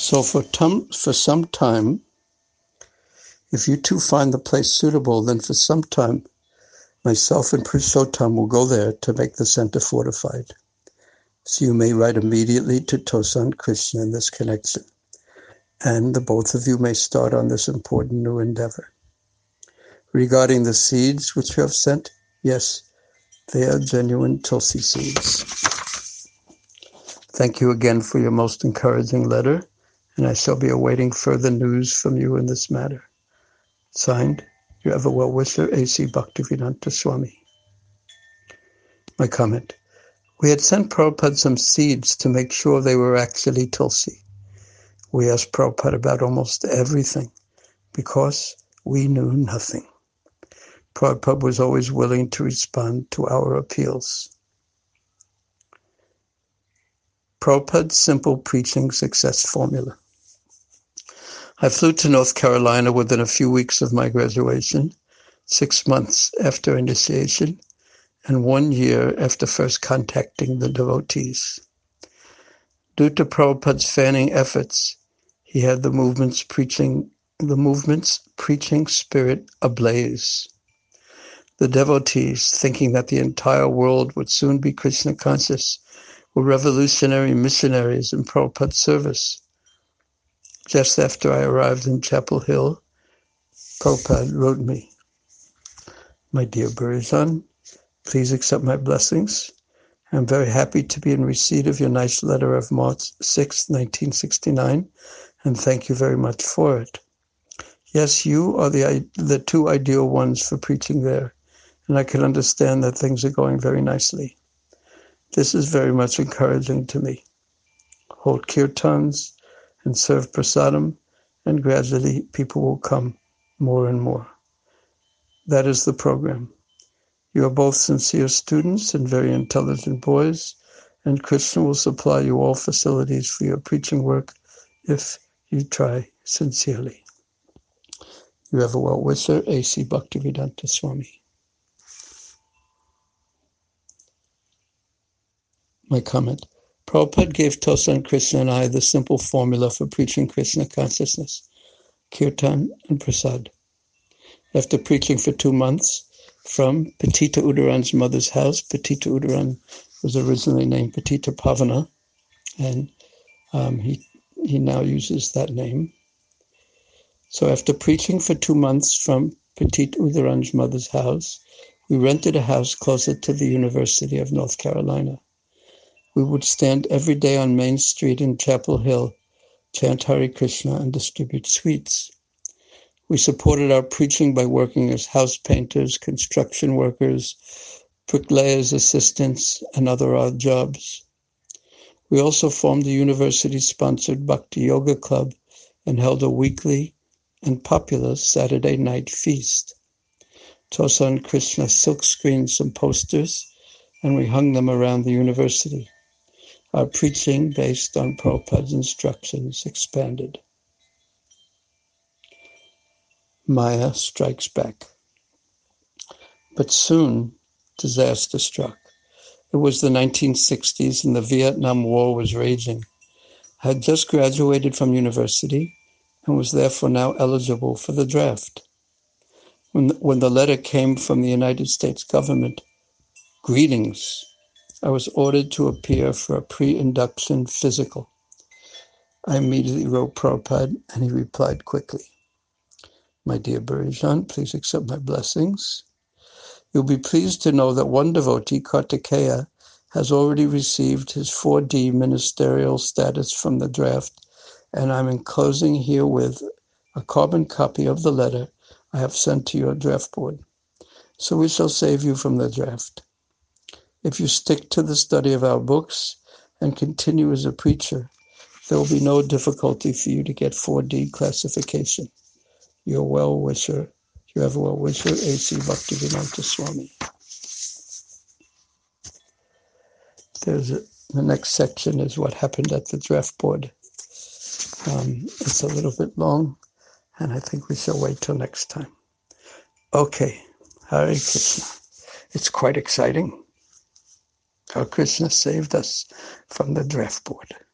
So for some time, if you two find the place suitable, then for some time, myself and Purushottam will go there to make the center fortified. So you may write immediately to Tosa Krishna in this connection, and the both of you may start on this important new endeavor. Regarding the seeds which you have sent, yes, they are genuine Tulsi seeds. Thank you again for your most encouraging letter, and I shall be awaiting further news from you in this matter. Signed, your ever well-wisher, A.C. Bhaktivedanta Swami. My comment. We had sent Prabhupada some seeds to make sure they were actually Tulsi. We asked Prabhupada about almost everything because we knew nothing. Prabhupada was always willing to respond to our appeals. Prabhupada's simple preaching success formula. I flew to North Carolina within a few weeks of my graduation, 6 months after initiation, and 1 year after first contacting the devotees. Due to Prabhupada's fanning efforts, he had the movement's preaching spirit ablaze. The devotees, thinking that the entire world would soon be Krishna conscious, were revolutionary missionaries in Prabhupada's service. Just after I arrived in Chapel Hill, Prabhupada wrote me, "My dear Burijan, please accept my blessings. I'm very happy to be in receipt of your nice letter of March 6, 1969, and thank you very much for it. Yes, you are the two ideal ones for preaching there, and I can understand that things are going very nicely. This is very much encouraging to me. Hold kirtans and serve prasadam, and gradually people will come more and more. That is the program. You are both sincere students and very intelligent boys, and Krishna will supply you all facilities for your preaching work if you try sincerely. Your ever well-wisher, A.C. Bhaktivedanta Swami." My comment. Prabhupada gave Tosa Krishna and I the simple formula for preaching Krishna consciousness, kirtan and prasad. After preaching for 2 months from Patita Udaran's mother's house, Patita Udaran was originally named Patita Pavana, and he now uses that name. So after preaching for 2 months from Patita Udaran's mother's house, we rented a house closer to the University of North Carolina. We would stand every day on Main Street in Chapel Hill, chant Hare Krishna, and distribute sweets. We supported our preaching by working as house painters, construction workers, bricklayers' assistants, and other odd jobs. We also formed a university-sponsored Bhakti Yoga Club and held a weekly and popular Saturday night feast. Tosa Krishna silk-screened some posters, and we hung them around the university. Our preaching, based on Prabhupada's instructions, expanded. Maya strikes back. But soon, disaster struck. It was the 1960s and the Vietnam War was raging. I had just graduated from university and was therefore now eligible for the draft. When the letter came from the United States government, "Greetings," I was ordered to appear for a pre-induction physical. I immediately wrote Prabhupada, and he replied quickly, "My dear Burijan, please accept my blessings. You'll be pleased to know that one devotee, Kartikeya, has already received his 4D ministerial status from the draft, and I'm enclosing herewith a carbon copy of the letter I have sent to your draft board. So we shall save you from the draft. If you stick to the study of our books and continue as a preacher, there will be no difficulty for you to get 4D classification. Your well-wisher, your ever well-wisher, A.C. Bhaktivedanta Swami." The next section is what happened at the draft board. It's a little bit long, and I think we shall wait till next time. Okay, Hare Krishna. It's quite exciting how Krishna saved us from the draft board.